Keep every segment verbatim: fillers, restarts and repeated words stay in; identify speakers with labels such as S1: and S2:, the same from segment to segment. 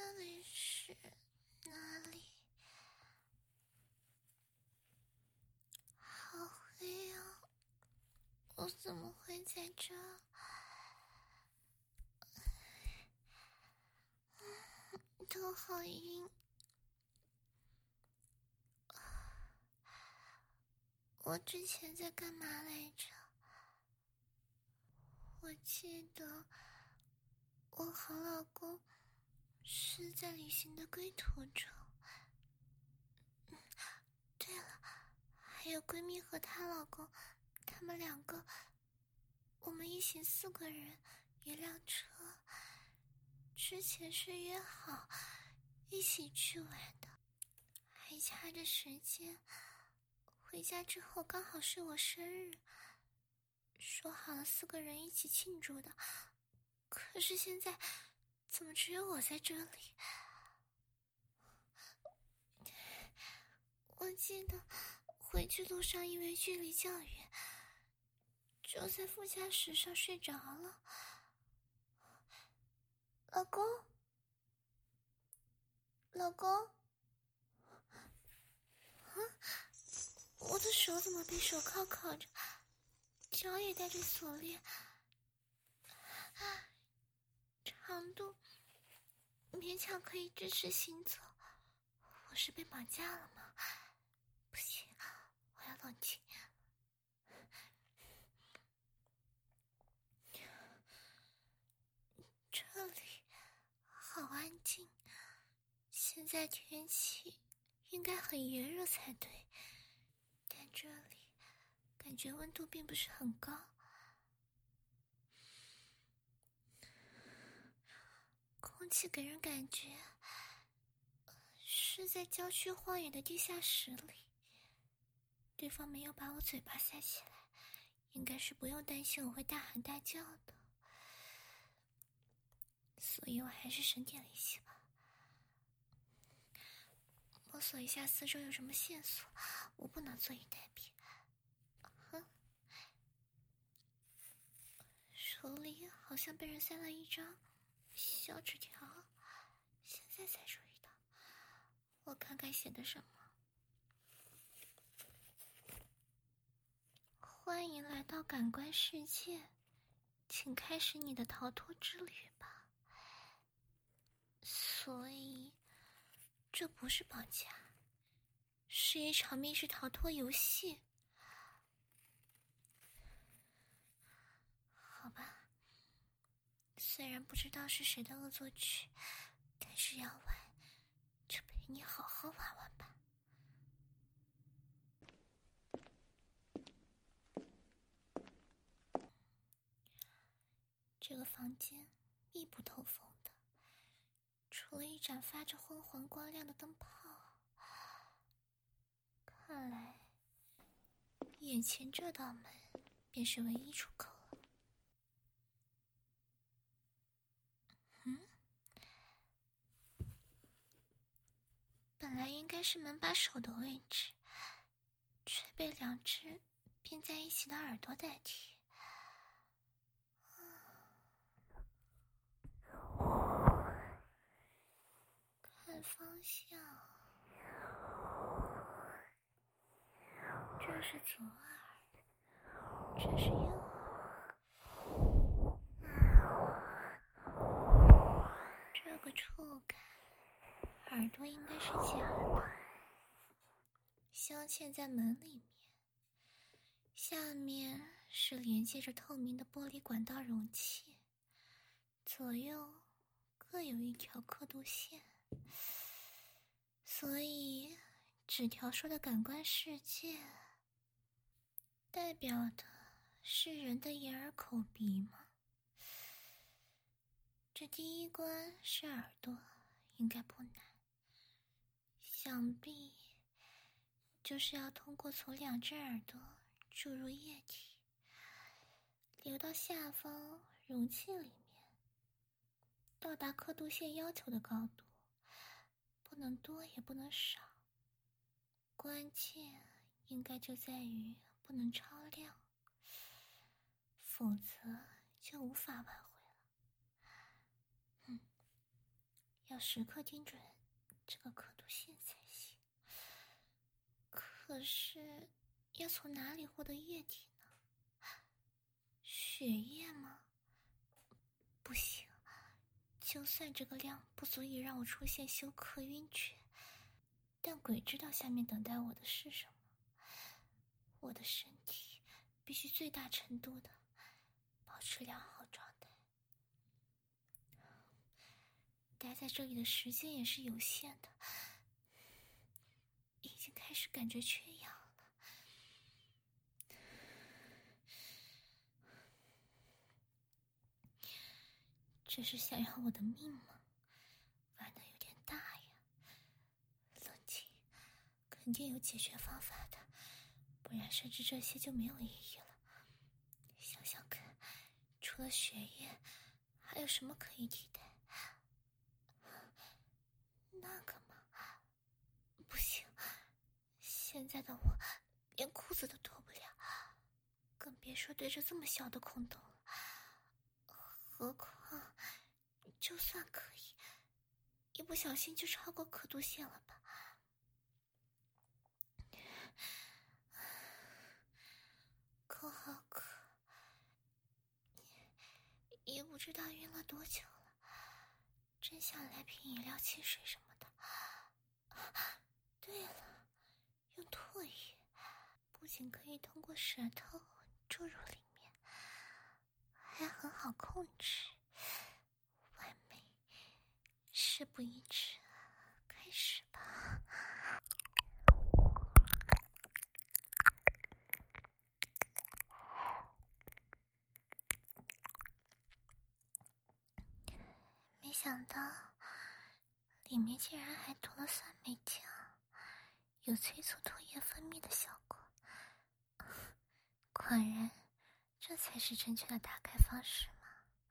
S1: 这里是哪里？好黑啊！我怎么会在这？头好晕。我之前在干嘛来着？我记得我和老公是在旅行的归途中。对了，还有闺蜜和她老公，他们两个，我们一行四个人，一辆车。之前是约好一起去玩的，还掐着时间。回家之后刚好是我生日，说好了四个人一起庆祝的。可是现在怎么只有我在这里？我记得回去路上因为距离较远，就在副驾驶上睡着了。老公，老公，啊，我的手怎么被手铐铐着，脚也带着锁链，长度勉强可以支持行走。我是被绑架了吗？不行，我要冷静。这里好安静，现在天气应该很炎热才对，但这里感觉温度并不是很高。空气给人感觉是在郊区荒野的地下室里。对方没有把我嘴巴塞起来，应该是不用担心我会大喊大叫的，所以我还是省点力气吧。摸索一下四周有什么线索，我不能坐以待毙。哼，手里好像被人塞了一张小纸条，现在才注意到。我看看写的什么。欢迎来到感官世界，请开始你的逃脱之旅吧。所以这不是绑架，是一场密室逃脱游戏。好吧，虽然不知道是谁的恶作剧，但是要玩就陪你好好玩玩吧。这个房间密不透风的，除了一盏发着昏黄光亮的灯泡，看来眼前这道门便是唯一出口了。嗯，本来应该是门把手的位置，却被两只并在一起的耳朵代替。看方向，这是左耳，这是右耳。这个触感，耳朵应该是假的，镶嵌在门里面。下面是连接着透明的玻璃管道容器，左右各有一条刻度线。所以纸条说的感官世界，代表的是人的眼耳口鼻吗？这第一关是耳朵，应该不难，想必就是要通过从两只耳朵注入液体，流到下方容器里面，到达刻度线要求的高度，不能多也不能少。关键应该就在于不能超量，否则就无法挽回了。嗯， 要时刻盯准这个刻度线才行。可是要从哪里获得液体呢？血液吗？不行，就算这个量不足以让我出现休克晕厥，但鬼知道下面等待我的是什么。我的身体必须最大程度的保持良好状态。待在这里的时间也是有限的，已经开始感觉缺氧了。这是想要我的命吗？玩得有点大呀。冷静，肯定有解决方法的，不然设置这些就没有意义了。想想看，除了血液，还有什么可以替代？那个吗？不行，现在的我连裤子都脱不了，更别说对着这么小的空洞了。何况，就算可以，一不小心就超过刻度线了吧？口好渴，也不知道晕了多久了，真想来瓶饮料、汽水什么的。对了，用唾液，不仅可以通过舌头注入里面，还很好控制，完美。事不宜迟，开始吧。没想到里面竟然还涂了酸梅酱，有催促唾液分泌的效果。果然，这才是正确的打开方式嘛。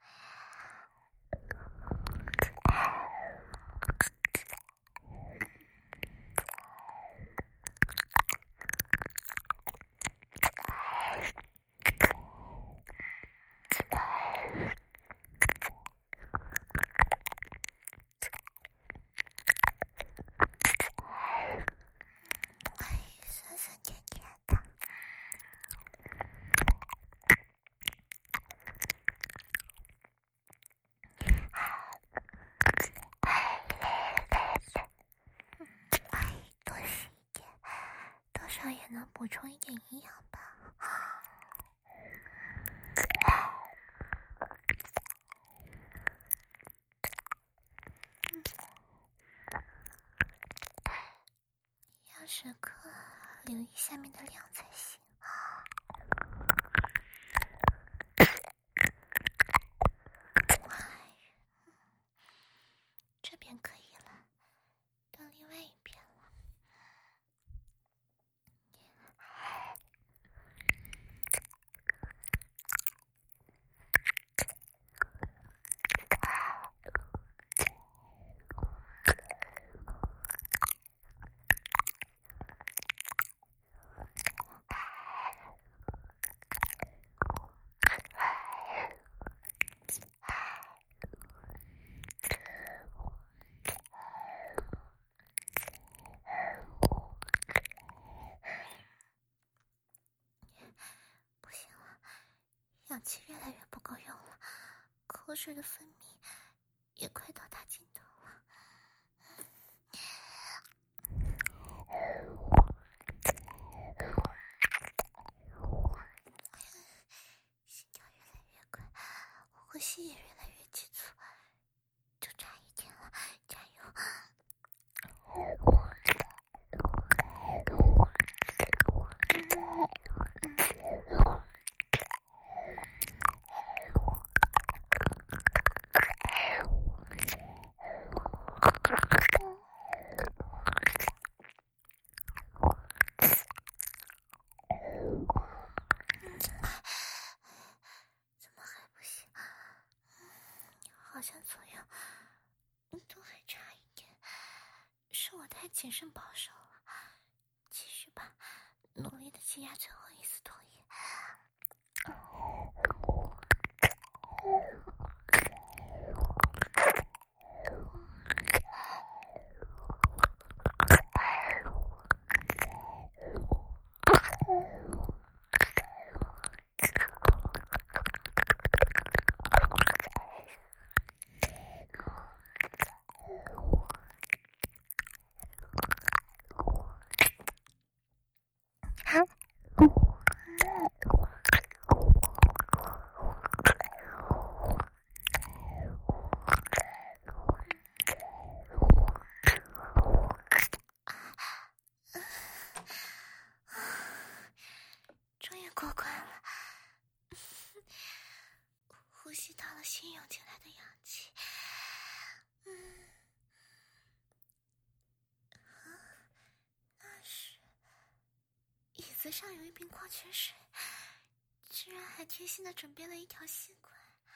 S1: 酸酸甜甜的。多吸一点，多少也能补充一点营养吧。要时刻留意下面的量才行。这边可以了，到另外一边了。氧气越来越不够用了，口水的分泌也快到达尽头了。心跳越来越快，呼吸也越来越急促，就差一点了，加油！好像左右都还差一点，是我太谨慎保守了。继续吧，努力的挤压最后一丝唾液。 新涌进来的氧气。嗯，啊，那是椅子上有一瓶矿泉水，居然还贴心的准备了一条吸管。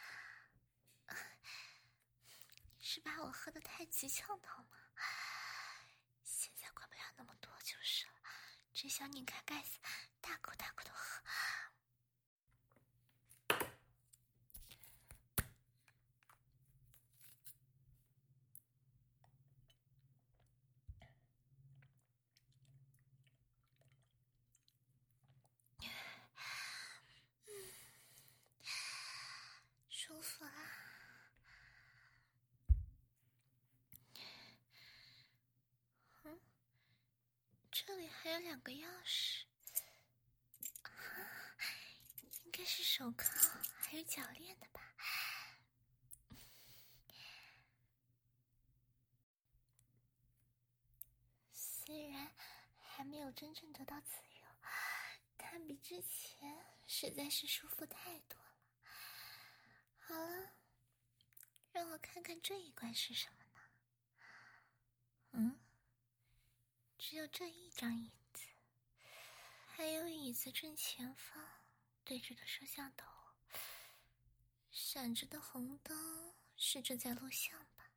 S1: 是怕我喝得太急呛到吗？现在管不了那么多就是了，只想拧开盖子，大口大口的喝。嗯，舒服啦。嗯，这里还有两个钥匙，啊，应该是手铐还有脚链的吧。虽然还没有真正得到自由，但比之前实在是舒服太多了。好了，让我看看这一关是什么呢？嗯，只有这一张椅子，还有椅子正前方对着的摄像头，闪着的红灯是正在录像吧？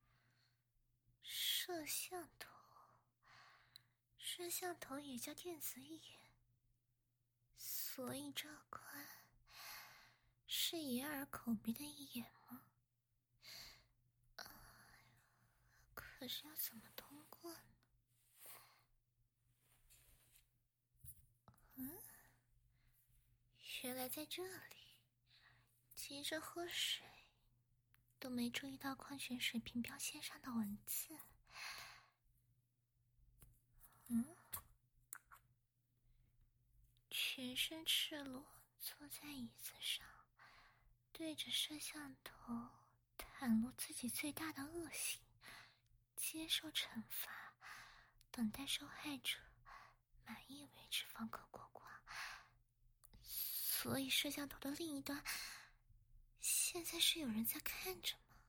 S1: 摄像头，摄像头也叫电子眼，所以这关是掩耳口鼻的一眼吗？呃，可是要怎么通过呢？嗯，原来在这里。急着喝水，都没注意到矿泉水瓶标签上的文字。嗯，全身赤裸坐在椅子上，对着摄像头袒露自己最大的恶行，接受惩罚，等待受害者满意为止方可过关。所以摄像头的另一端现在是有人在看着吗？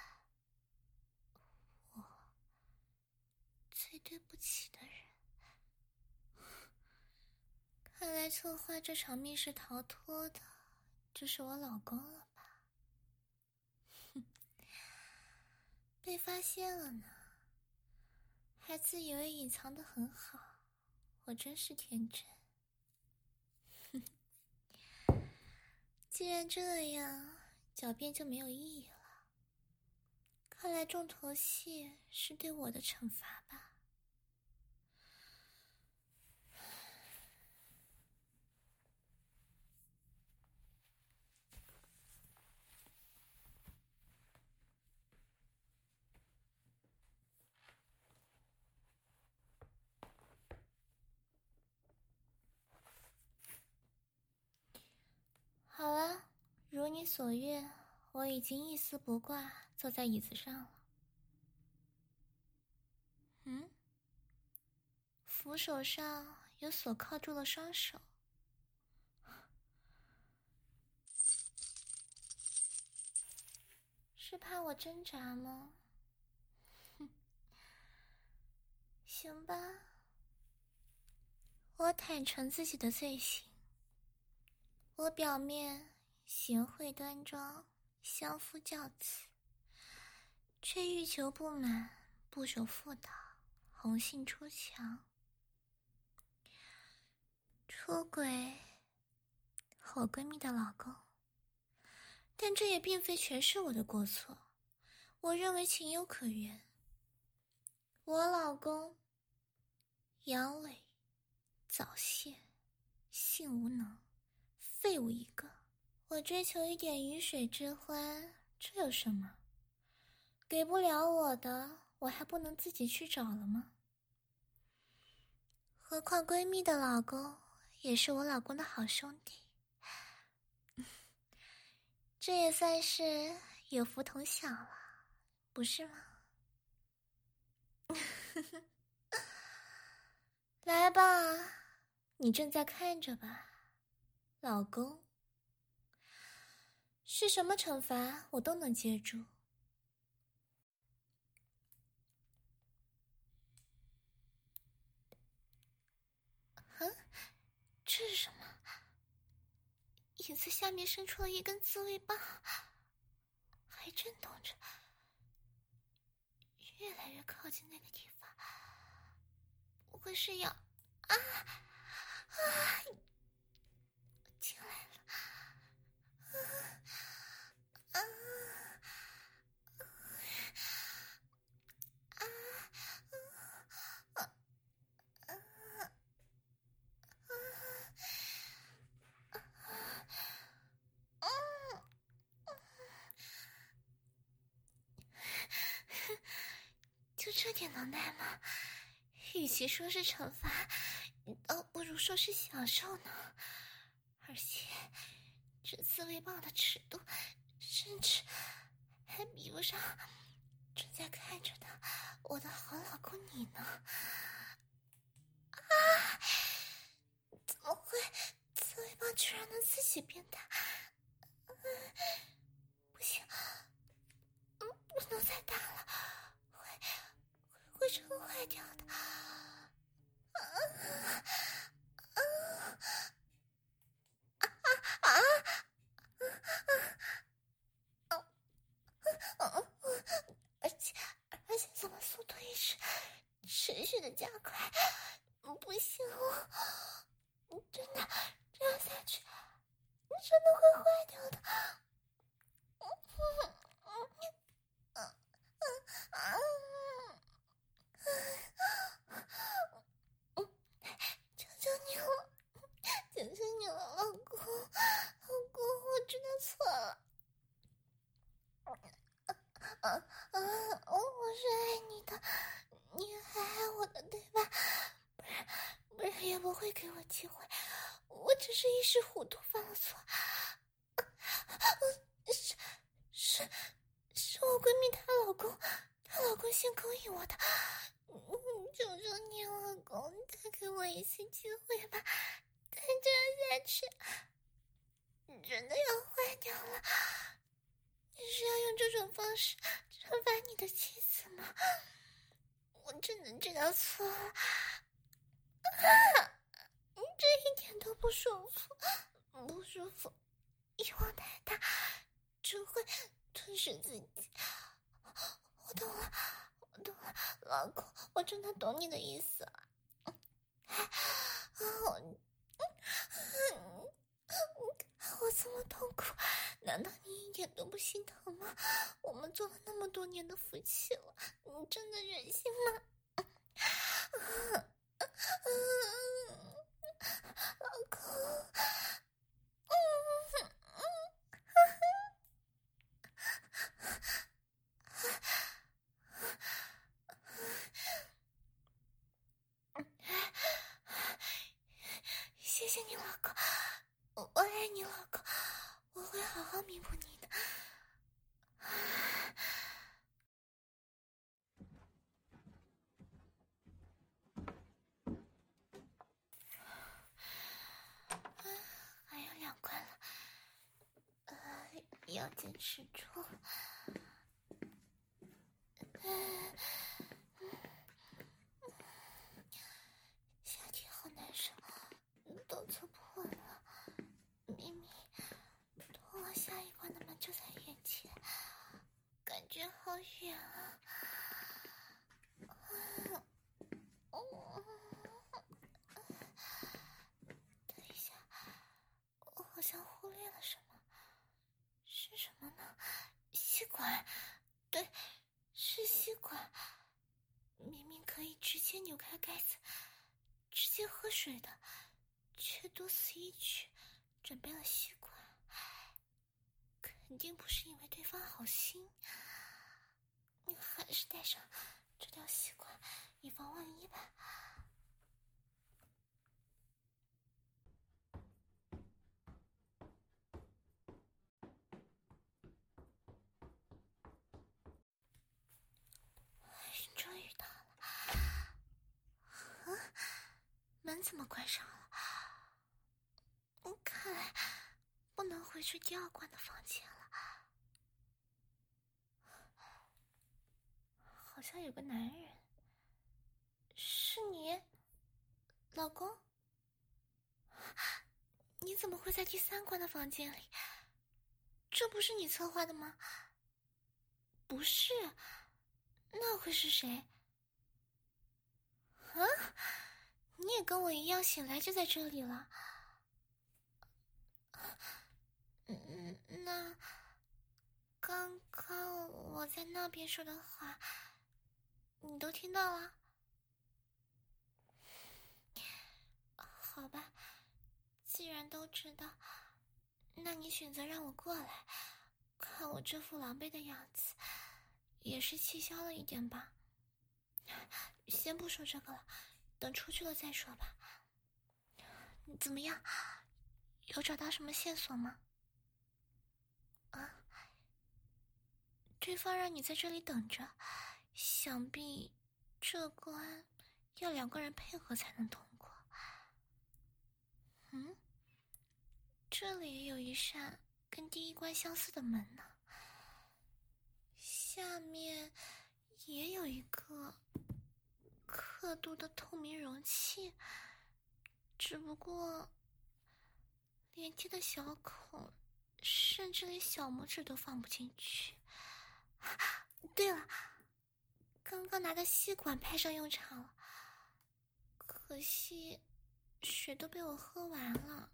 S1: 我最对不起的人。看来策划这场密室逃脱的就是我老公了吧？哼，被发现了呢，还自以为隐藏得很好，我真是天真。哼，既然这样，狡辩就没有意义了。看来重头戏是对我的惩罚吧。好了，如你所愿，我已经一丝不挂坐在椅子上了。嗯，扶手上有锁铐住了双手，是怕我挣扎吗？哼，行吧，我坦诚自己的罪行。我表面贤惠端庄，相夫教子，却欲求不满，不守妇道，红杏出墙。出轨我闺蜜的老公，但这也并非全是我的过错，我认为情有可原。我老公阳痿、早泄、性无能，废物一个。我追求一点鱼水之欢，这有什么？给不了我的，我还不能自己去找了吗？何况闺蜜的老公也是我老公的好兄弟，这也算是有福同享了，不是吗？来吧，你正在看着吧，老公。 是什么惩罚我都能接住。嗯，这是什么？椅子下面伸出了一根自慰棒，还震动着，越来越靠近那个地方。不会是要啊啊进来了啊啊啊啊就这点能耐吗？与其说是惩罚，倒不如说是享受呢。而且，这自慰棒的尺度，甚至还比不上正在看着的我的好老公你呢。啊！怎么会？自慰棒居然能自己变大？嗯，不行，嗯，不能再大了，会会会撑坏掉的。啊啊啊啊！而且而且怎么速度一直持续的加快？不行了，真的这样下去真的会坏掉的。求求你了，求求你了，老公，老公，我真的错了。啊啊！我是爱你的，你还爱我的，对吧？不然不然也不会给我机会，我只是一时糊涂犯了错。是是是我闺蜜她老公，她老公先勾引我的。求求你，老公，再给我一次机会吧！再这样下去，真的要坏掉了。你是要用这种方式惩罚你的妻子吗？我真的知道错了，啊！你这一点都不舒服，不舒服，欲望太大，只会吞噬自己。我懂了，我懂了，老公，我真的懂你的意思了。啊，我，我这么痛苦，难道你一点都不心疼吗？我们做了那么多年的夫妻了，你真的忍心吗？啊啊啊！老公，嗯嗯，谢谢你，老公，我我爱你，老公，我会好好弥补你的。还有两关了，呃，要坚持住。嗯，下体好难受，都坐不稳了。明明通往下一关的门就在眼前，感觉好远啊！啊，哦，等一下，我好像忽略了什么，是什么呢？吸管，对，是吸管。明明可以直接扭开盖子，直接喝水的，却多此一举，准备了吸管。肯定不是因为对方好心，还是带上这条吸管，以防万一吧。终于到了，啊，门怎么关上了？看来不能回回去第二关的房间了。好像有个男人。是你，老公？你怎么会在第三关的房间里？这不是你策划的吗？不是，那会是谁？啊？你也跟我一样醒来就在这里了？嗯，那刚刚我在那边说的话，你都听到了？好吧，既然都知道，那你选择让我过来，看我这副狼狈的样子，也是气消了一点吧。先不说这个了，等出去了再说吧。怎么样，有找到什么线索吗？啊，对方让你在这里等着，想必这关要两个人配合才能通过。嗯，这里也有一扇跟第一关相似的门呢，下面也有一个刻度的透明容器，只不过连接的小孔，甚至连小拇指都放不进去。对了，刚刚拿的吸管派上用场了，可惜水都被我喝完了。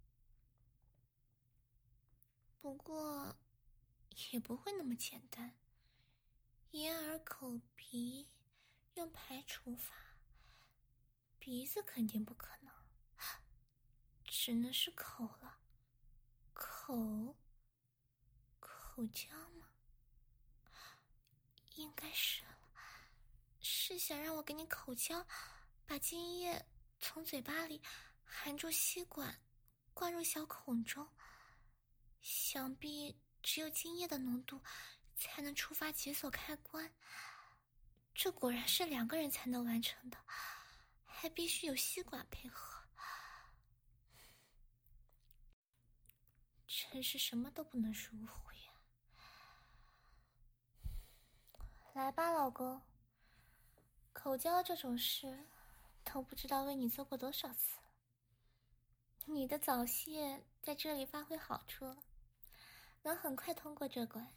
S1: 不过也不会那么简单，眼耳口鼻用排除法，鼻子肯定不可能，只能是口了。口口交吗？应该是了，是想让我给你口交，把精液从嘴巴里含住吸管灌入小孔中，想必只有精液的浓度才能触发解锁开关，这果然是两个人才能完成的，还必须有吸管配合，真是什么都不能疏忽呀。来吧，老公，口交这种事都不知道为你做过多少次了，你的早泄在这里发挥好处了，能很快通过这关。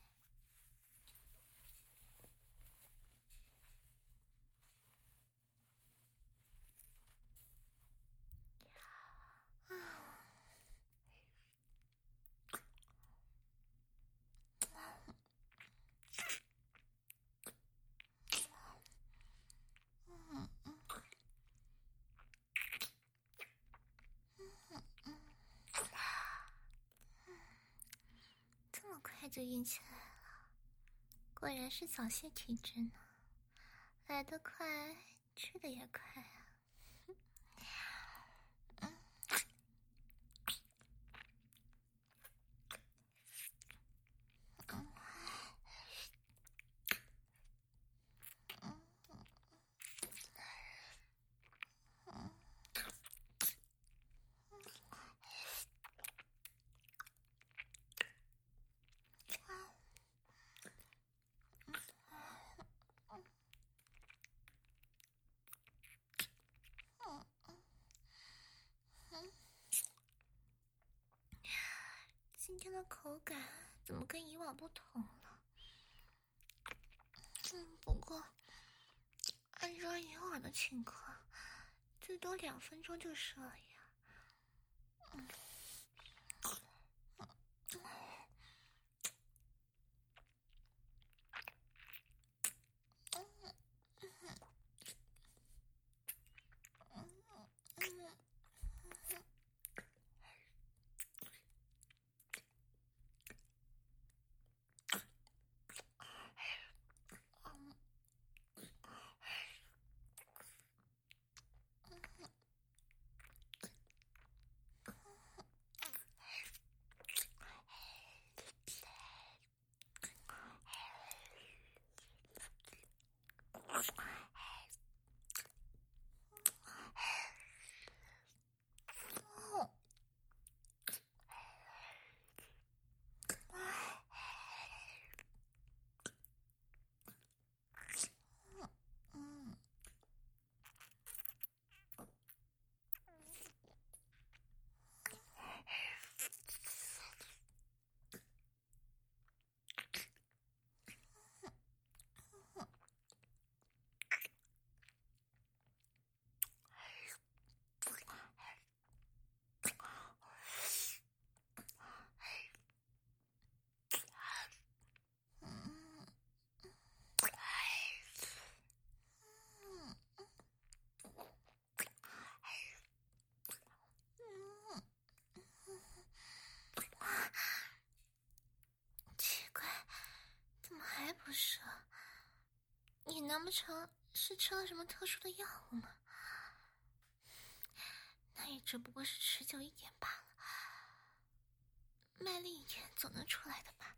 S1: 这么快就硬起来了，果然是早泄体质呢，来得快去得也快啊。今天的口感怎么跟以往不同了？嗯，不过按照以往的情况，最多两分钟就射了呀。嗯。 成是吃了什么特殊的药物吗？那也只不过是持久一点罢了，卖力一点总能出来的吧。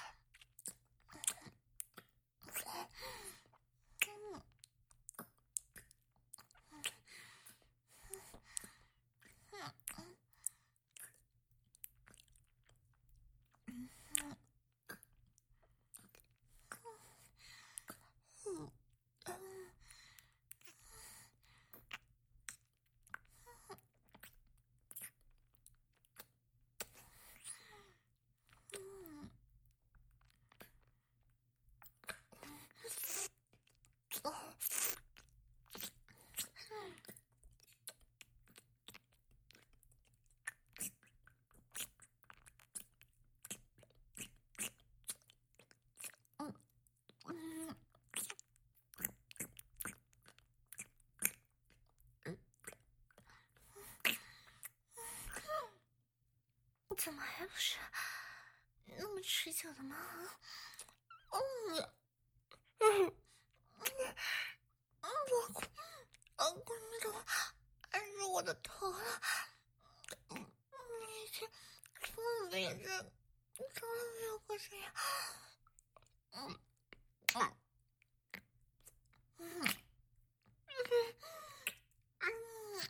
S1: 怎么还不是那么持久的吗？嗯嗯嗯嗯，我啊，你怎么按住我的头了？嗯，以前从来没这，从来没有过这样。嗯嗯嗯嗯嗯。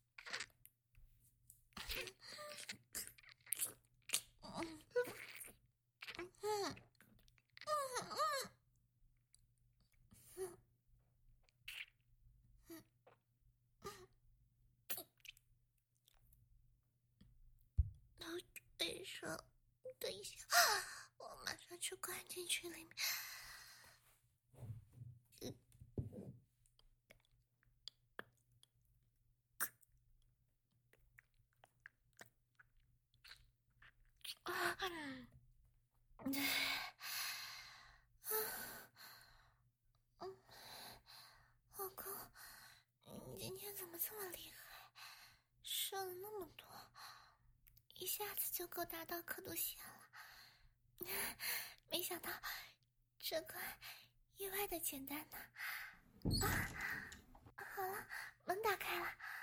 S1: 医生，等一下，我马上去关进去里面。啊，嗯，嗯，老公，你今天怎么这么厉害？射了那么多，一下子就够达到刻度线了。没想到这个意外的简单呢。啊，好了，门打开了。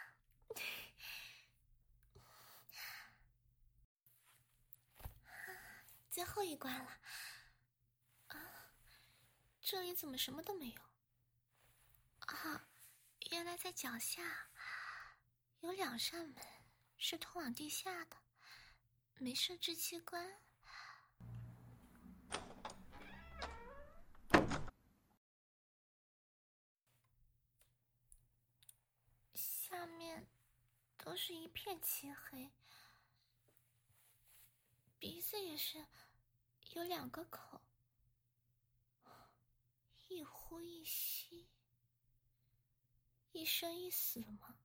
S1: 最后一关了。啊，这里怎么什么都没有？啊，原来在脚下有两扇门，是通往地下的，没设置机关。下面都是一片漆黑，鼻子也是有两个口，一呼一吸，一生一死吗？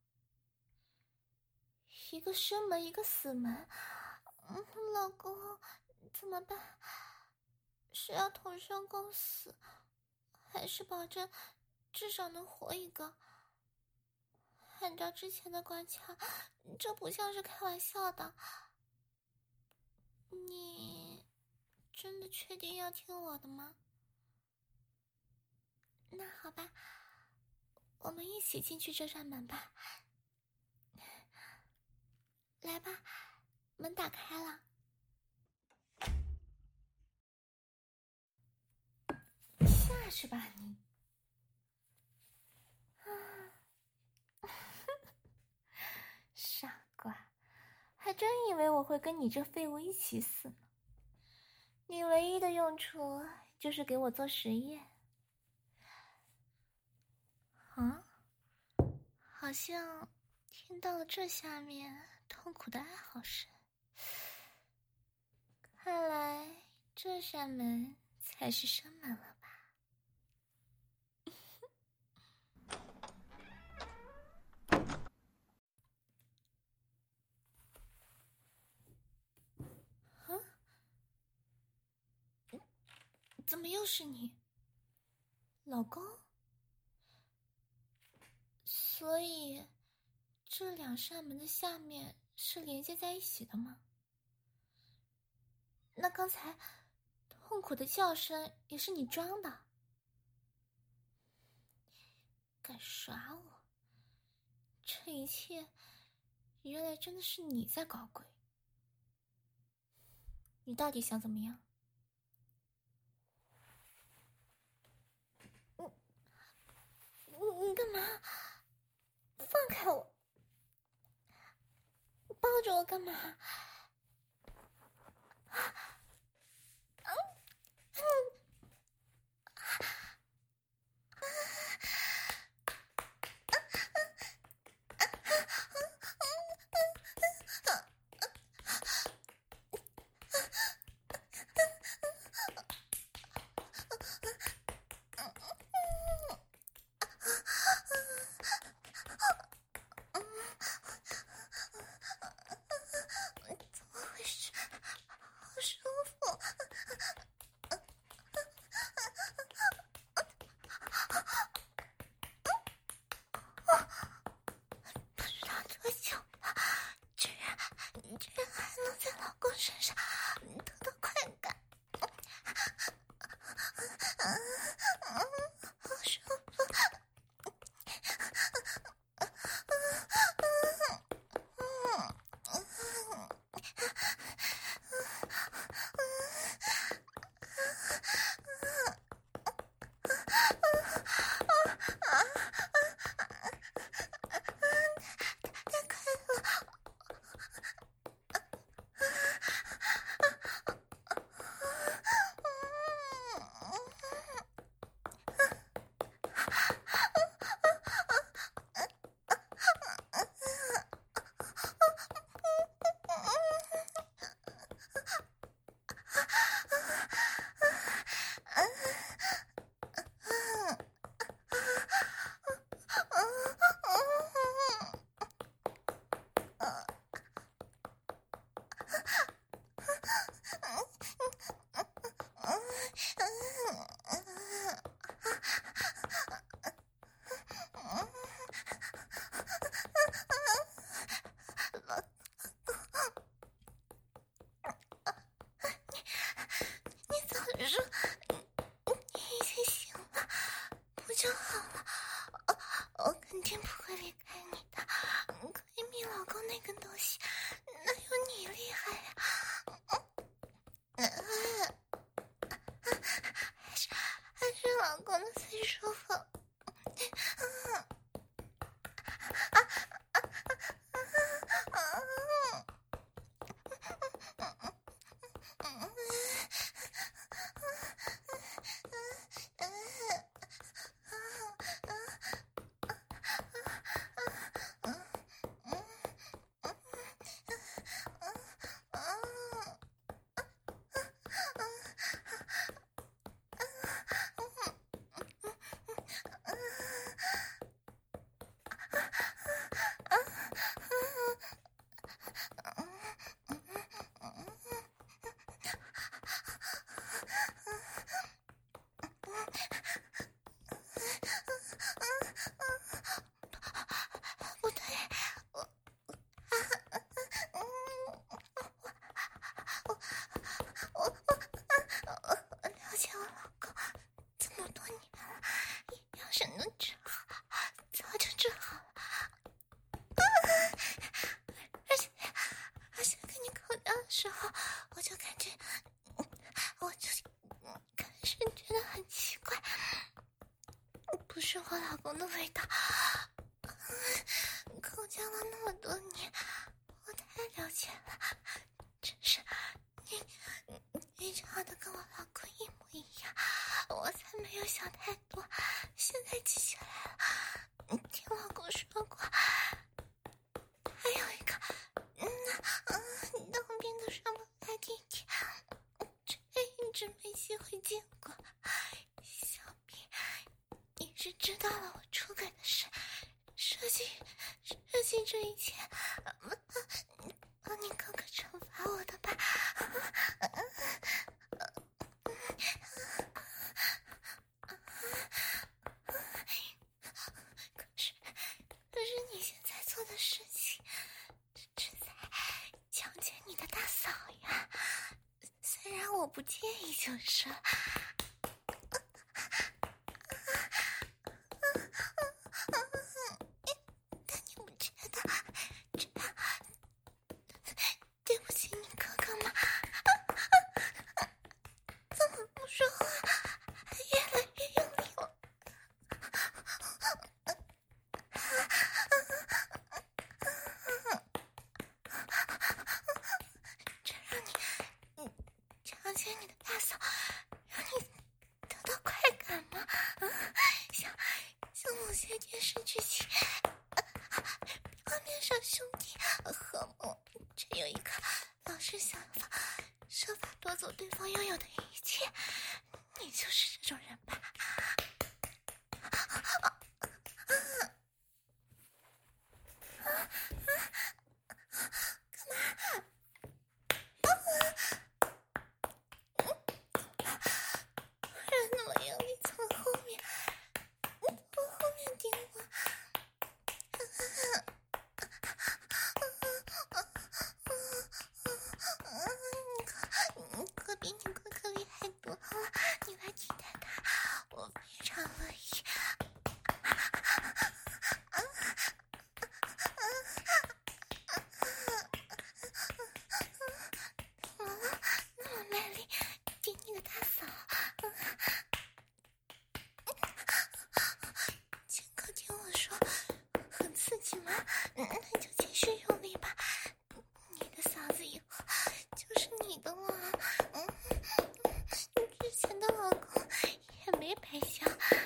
S1: 一个生门，一个死门。嗯，老公，怎么办？是要同生共死，还是保证至少能活一个？按照之前的关卡，这不像是开玩笑的。你真的确定要听我的吗？那好吧，我们一起进去这扇门吧。来吧，门打开了。吓是吧你？傻瓜，还真以为我会跟你这废物一起死呢。你唯一的用处就是给我做实验。啊，好像听到了这下面痛苦的哀嚎声。看来这扇门才是生门了吧？嗯，怎么又是你，老公？所以这两扇门的下面是连接在一起的吗？那刚才痛苦的叫声也是你装的？ 敢耍我？这一切原来真的是你在搞鬼。你到底想怎么样？你你你干嘛？放开我！抱着我干嘛？就好了，我我肯定不会离开你的。闺蜜老公那个东西，哪有你厉害呀？还是还是老公的最舒服。时候，我就感觉，我就开始觉得很奇怪，不是我老公的味道。口交了那么多年，我太了解了，真是你你长得跟我老公一模一样，我才没有想太多。现在记起来了，听老公说过，还有一个，嗯嗯，当兵的双胞胎弟弟，这一直没机会见过。小 B， 你是知道了我出轨的事，设计设计这一切，帮你哥哥惩罚我的吧。可是可是你现在做的事情是在强奸你的大嫂呀，虽然我不介意就是了。 少兄弟，何母只有一个老实想法，设法夺走对方拥有的一切。你就是这种人吧？那就继续用力吧，你的嫂子以后就是你的了。嗯，之前的老公也没白相。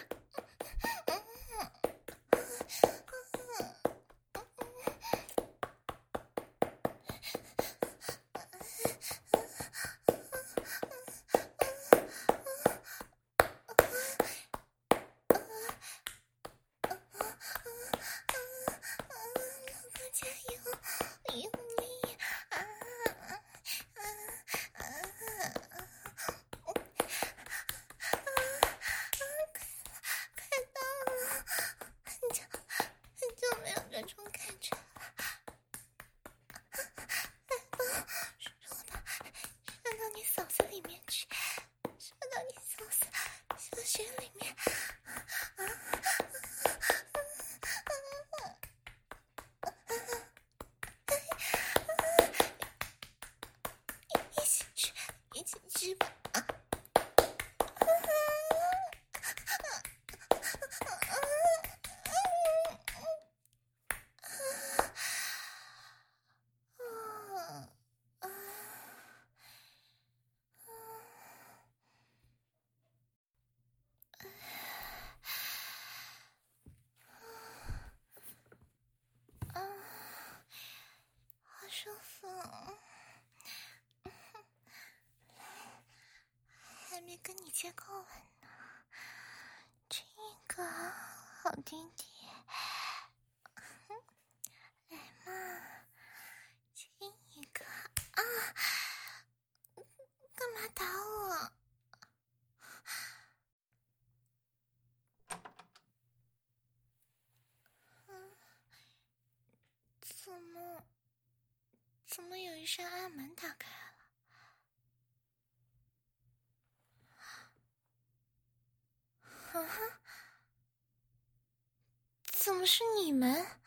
S1: 舒服，还没跟你接够吻呢，这个好弟弟，来嘛，亲一个啊！干嘛打我？嗯，怎么？怎么有一扇暗门打开了？啊哈！怎么是你们？